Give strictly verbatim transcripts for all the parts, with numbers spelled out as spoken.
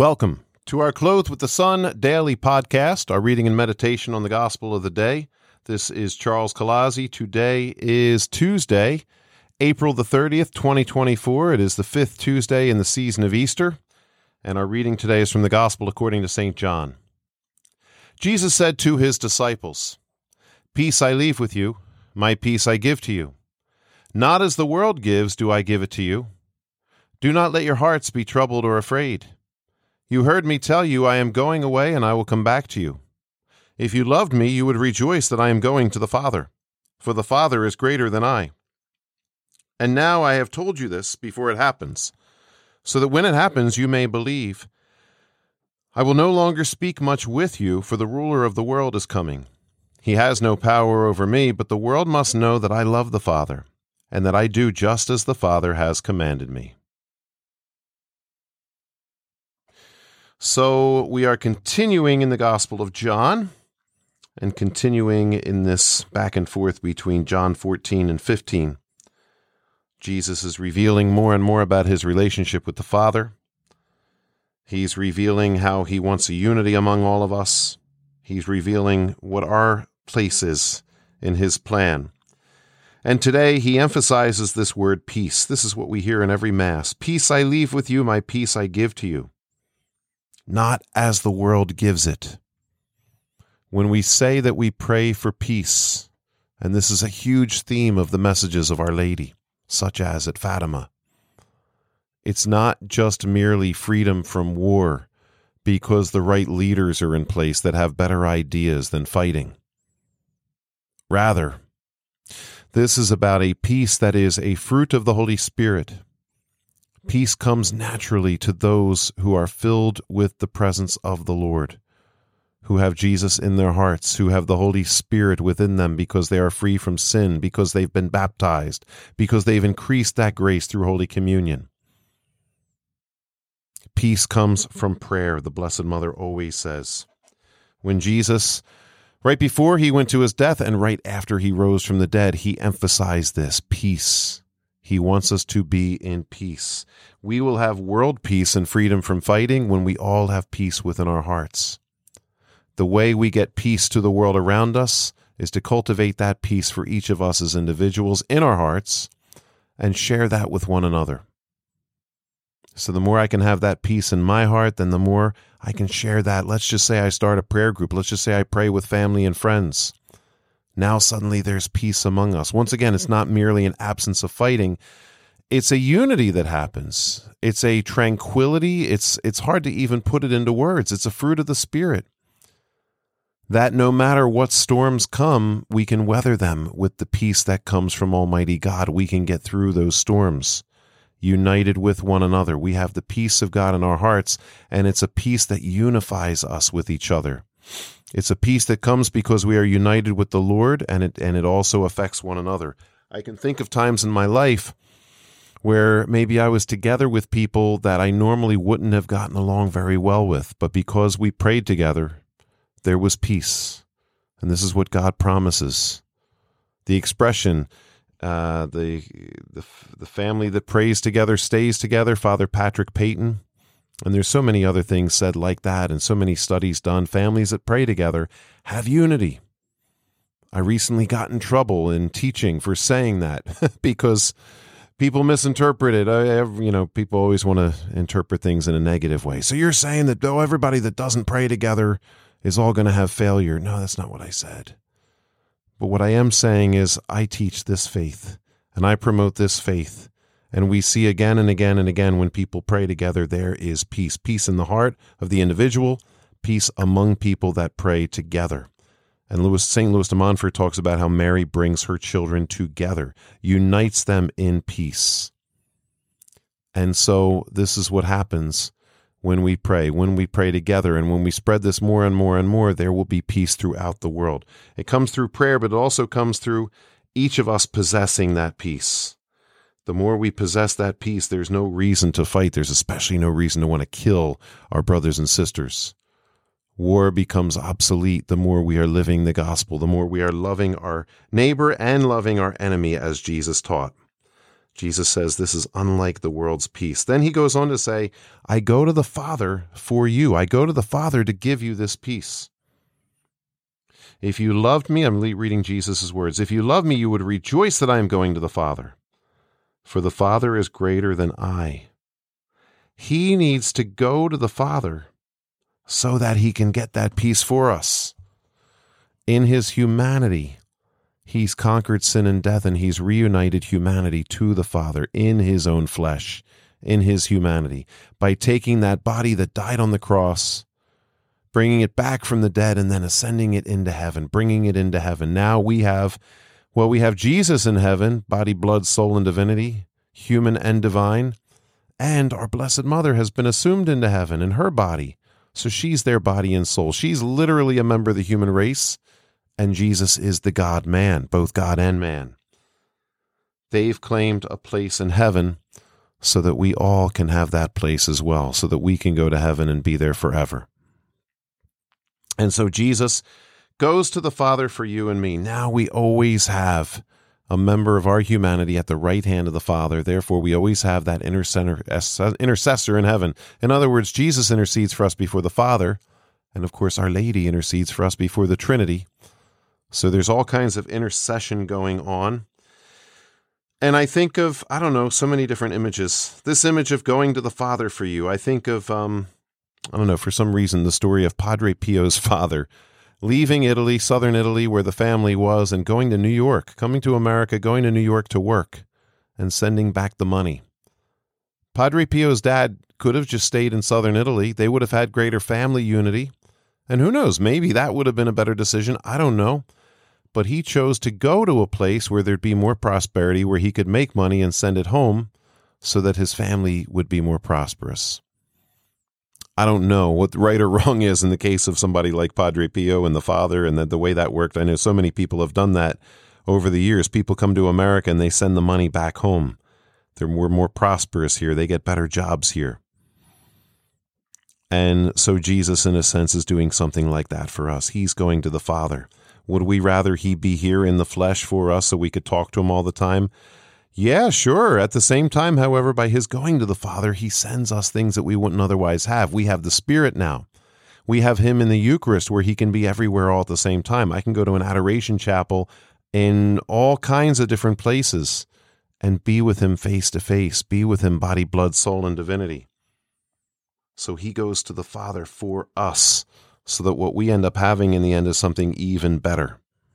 Welcome to our Clothed with the Sun daily podcast, our reading and meditation on the gospel of the day. This is Charles Colazzi. Today is Tuesday, April the thirtieth, twenty twenty-four. It is the fifth Tuesday in the season of Easter, and our reading today is from the gospel according to Saint John. Jesus said to his disciples, "Peace I leave with you, my peace I give to you. Not as the world gives do I give it to you. Do not let your hearts be troubled or afraid. You heard me tell you, I am going away and I will come back to you. If you loved me, you would rejoice that I am going to the Father, for the Father is greater than I. And now I have told you this before it happens, so that when it happens you may believe. I will no longer speak much with you, for the ruler of the world is coming. He has no power over me, but the world must know that I love the Father, and that I do just as the Father has commanded me." So we are continuing in the Gospel of John and continuing in this back and forth between John fourteen and fifteen. Jesus is revealing more and more about his relationship with the Father. He's revealing how he wants a unity among all of us. He's revealing what our place is in his plan. And today he emphasizes this word peace. This is what we hear in every Mass. Peace I leave with you, my peace I give to you. Not as the world gives it. When we say that we pray for peace, and this is a huge theme of the messages of Our Lady, such as at Fatima, it's not just merely freedom from war because the right leaders are in place that have better ideas than fighting. Rather, this is about a peace that is a fruit of the Holy Spirit. Peace comes naturally to those who are filled with the presence of the Lord, who have Jesus in their hearts, who have the Holy Spirit within them because they are free from sin, because they've been baptized, because they've increased that grace through Holy Communion. Peace comes from prayer, the Blessed Mother always says. When Jesus, right before he went to his death and right after he rose from the dead, he emphasized this, peace. He wants us to be in peace. We will have world peace and freedom from fighting when we all have peace within our hearts. The way we get peace to the world around us is to cultivate that peace for each of us as individuals in our hearts and share that with one another. So the more I can have that peace in my heart, then the more I can share that. Let's just say I start a prayer group. Let's just say I pray with family and friends. Now suddenly there's peace among us. Once again, it's not merely an absence of fighting. It's a unity that happens. It's a tranquility. It's it's hard to even put it into words. It's a fruit of the Spirit. That no matter what storms come, we can weather them with the peace that comes from Almighty God. We can get through those storms, united with one another. We have the peace of God in our hearts, and it's a peace that unifies us with each other. It's a peace that comes because we are united with the Lord, and it and it also affects one another. I can think of times in my life where maybe I was together with people that I normally wouldn't have gotten along very well with, but because we prayed together, there was peace. And this is what God promises. The expression, uh, the, the the family that prays together stays together, Father Patrick Peyton. And there's so many other things said like that and so many studies done. Families that pray together have unity. I recently got in trouble in teaching for saying that because people misinterpret it. I, you know, people always want to interpret things in a negative way. So you're saying that, oh, everybody that doesn't pray together is all going to have failure. No, that's not what I said. But what I am saying is I teach this faith and I promote this faith. And we see again and again and again when people pray together, there is peace. Peace in the heart of the individual, peace among people that pray together. And Louis, Saint Louis de Montfort talks about how Mary brings her children together, unites them in peace. And so this is what happens when we pray, when we pray together. And when we spread this more and more and more, there will be peace throughout the world. It comes through prayer, but it also comes through each of us possessing that peace. The more we possess that peace, there's no reason to fight. There's especially no reason to want to kill our brothers and sisters. War becomes obsolete the more we are living the gospel, the more we are loving our neighbor and loving our enemy as Jesus taught. Jesus says this is unlike the world's peace. Then he goes on to say, I go to the Father for you. I go to the Father to give you this peace. If you loved me, I'm reading Jesus' words, if you love me, you would rejoice that I am going to the Father, for the Father is greater than I. He needs to go to the Father so that he can get that peace for us. In his humanity, he's conquered sin and death, and he's reunited humanity to the Father in his own flesh, in his humanity, by taking that body that died on the cross, bringing it back from the dead, and then ascending it into heaven, bringing it into heaven. Now we have, well, we have Jesus in heaven, body, blood, soul, and divinity, human and divine, and our Blessed Mother has been assumed into heaven in her body. So she's their body and soul. She's literally a member of the human race, and Jesus is the God-man, both God and man. They've claimed a place in heaven so that we all can have that place as well, so that we can go to heaven and be there forever. And so Jesus goes to the Father for you and me. Now we always have a member of our humanity at the right hand of the Father. Therefore, we always have that intercessor in heaven. In other words, Jesus intercedes for us before the Father, and of course, Our Lady intercedes for us before the Trinity. So there's all kinds of intercession going on. And I think of, I don't know, so many different images. This image of going to the Father for you. I think of, um, I don't know, for some reason, the story of Padre Pio's father, leaving Italy, southern Italy, where the family was, and going to New York, coming to America, going to New York to work, and sending back the money. Padre Pio's dad could have just stayed in southern Italy. They would have had greater family unity. And who knows, maybe that would have been a better decision. I don't know. But he chose to go to a place where there'd be more prosperity, where he could make money and send it home so that his family would be more prosperous. I don't know what right or wrong is in the case of somebody like Padre Pio and the father and the, the way that worked. I know so many people have done that over the years. People come to America and they send the money back home. They're more, more prosperous here. They get better jobs here. And so Jesus, in a sense, is doing something like that for us. He's going to the Father. Would we rather he be here in the flesh for us so we could talk to him all the time? Yeah, sure. At the same time, however, by his going to the Father, he sends us things that we wouldn't otherwise have. We have the Spirit now. We have him in the Eucharist where he can be everywhere all at the same time. I can go to an adoration chapel in all kinds of different places and be with him face to face, be with him body, blood, soul, and divinity. So he goes to the Father for us so that what we end up having in the end is something even better.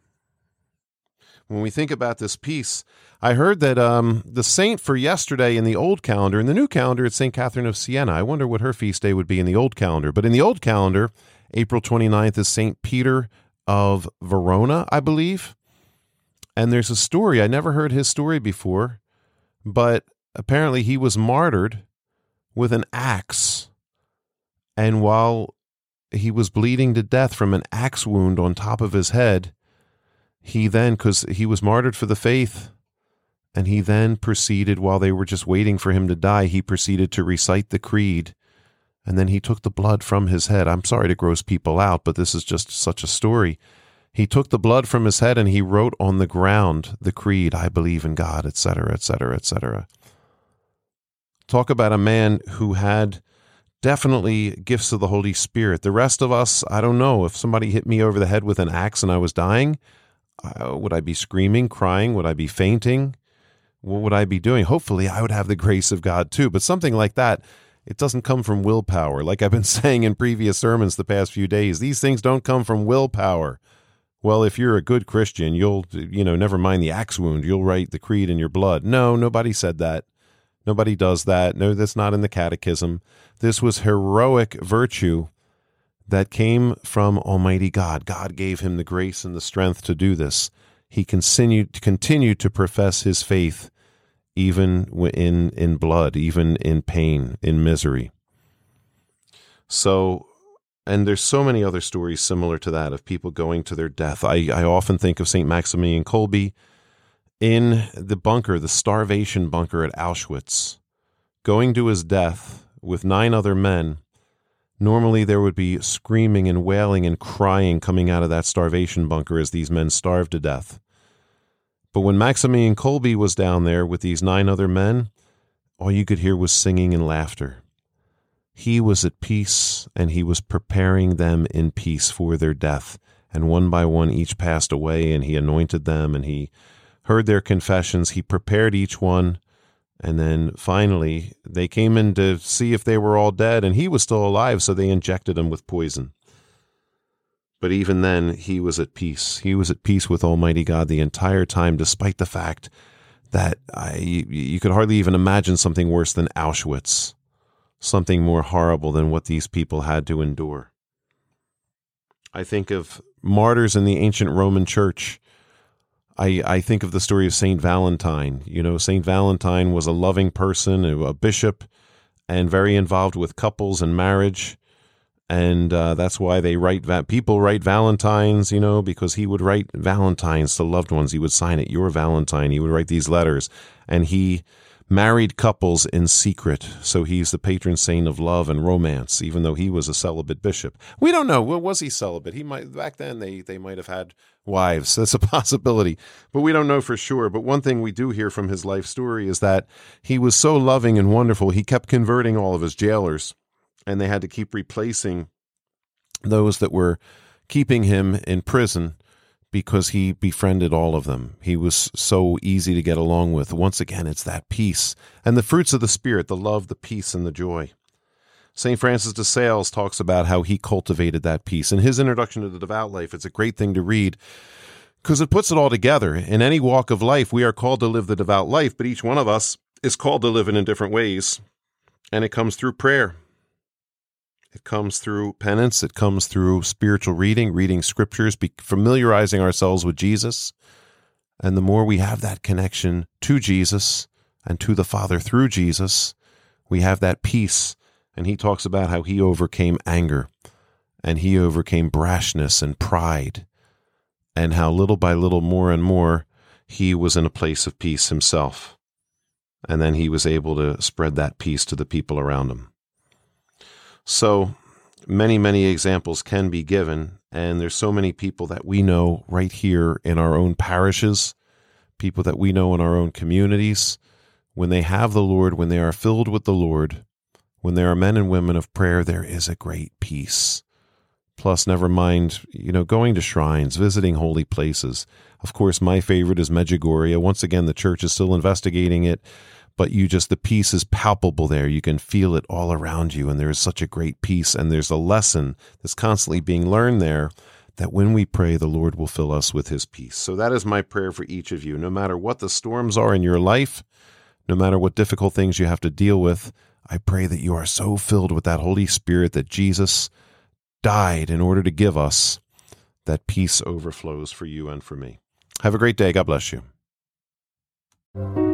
When we think about this peace, I heard that um, the saint for yesterday in the old calendar, in the new calendar, it's Saint Catherine of Siena. I wonder what her feast day would be in the old calendar. But in the old calendar, April twenty-ninth is Saint Peter of Verona, I believe. And there's a story. I never heard his story before, but apparently he was martyred with an axe. And while he was bleeding to death from an axe wound on top of his head, he then, because he was martyred for the faith, and he then proceeded, while they were just waiting for him to die, he proceeded to recite the creed, and then he took the blood from his head. I'm sorry to gross people out, but this is just such a story. He took the blood from his head and he wrote on the ground the creed, I believe in God, et cetera, et cetera, et cetera. Talk about a man who had definitely gifts of the Holy Spirit. The rest of us, I don't know. If somebody hit me over the head with an axe and I was dying, uh, would I be screaming, crying? Would I be fainting? What would I be doing? Hopefully, I would have the grace of God too. But something like that, it doesn't come from willpower. Like I've been saying in previous sermons the past few days, these things don't come from willpower. Well, if you're a good Christian, you'll, you know, never mind the axe wound, you'll write the creed in your blood. No, nobody said that. Nobody does that. No, that's not in the catechism. This was heroic virtue that came from Almighty God. God gave him the grace and the strength to do this. He continued, continued to profess his faith even in, in blood, even in pain, in misery. So, and there's so many other stories similar to that of people going to their death. I, I often think of Saint Maximilian Kolbe in the bunker, the starvation bunker at Auschwitz, going to his death with nine other men. Normally there would be screaming and wailing and crying coming out of that starvation bunker as these men starved to death. But when Maximilian Kolbe was down there with these nine other men, all you could hear was singing and laughter. He was at peace, and he was preparing them in peace for their death. And one by one, each passed away, and he anointed them, and he heard their confessions. He prepared each one. And then finally, they came in to see if they were all dead, and he was still alive, so they injected him with poison. But even then, he was at peace. He was at peace with Almighty God the entire time, despite the fact that I, you, you could hardly even imagine something worse than Auschwitz, something more horrible than what these people had to endure. I think of martyrs in the ancient Roman Church. I, I think of the story of Saint Valentine. You know, Saint Valentine was a loving person, a bishop, and very involved with couples and marriage. And uh, that's why they write, va- people write Valentines, you know, because he would write Valentines to loved ones. He would sign it, "Your Valentine." He would write these letters. And he married couples in secret. So he's the patron saint of love and romance, even though he was a celibate bishop. We don't know. Well, was he celibate? He might, back then they, they might have had wives. That's a possibility, but we don't know for sure. But one thing we do hear from his life story is that he was so loving and wonderful. He kept converting all of his jailers, and they had to keep replacing those that were keeping him in prison because he befriended all of them. He was so easy to get along with. Once again, it's that peace and the fruits of the Spirit, the love, the peace, and the joy. Saint Francis de Sales talks about how he cultivated that peace. In his Introduction to the Devout Life, it's a great thing to read because it puts it all together. In any walk of life, we are called to live the devout life, but each one of us is called to live it in different ways, and it comes through prayer. It comes through penance. It comes through spiritual reading, reading scriptures, be familiarizing ourselves with Jesus. And the more we have that connection to Jesus and to the Father through Jesus, we have that peace. And he talks about how he overcame anger, and he overcame brashness and pride, and how little by little, more and more, he was in a place of peace himself. And then he was able to spread that peace to the people around him. So many, many examples can be given, and there's so many people that we know right here in our own parishes, people that we know in our own communities. When they have the Lord, when they are filled with the Lord, when there are men and women of prayer, there is a great peace. Plus, never mind, you know, going to shrines, visiting holy places. Of course, my favorite is Medjugorje. Once again, the church is still investigating it. But you just, the peace is palpable there. You can feel it all around you, and there is such a great peace, and there's a lesson that's constantly being learned there that when we pray, the Lord will fill us with his peace. So that is my prayer for each of you. No matter what the storms are in your life, no matter what difficult things you have to deal with, I pray that you are so filled with that Holy Spirit that Jesus died in order to give us, that peace overflows for you and for me. Have a great day. God bless you.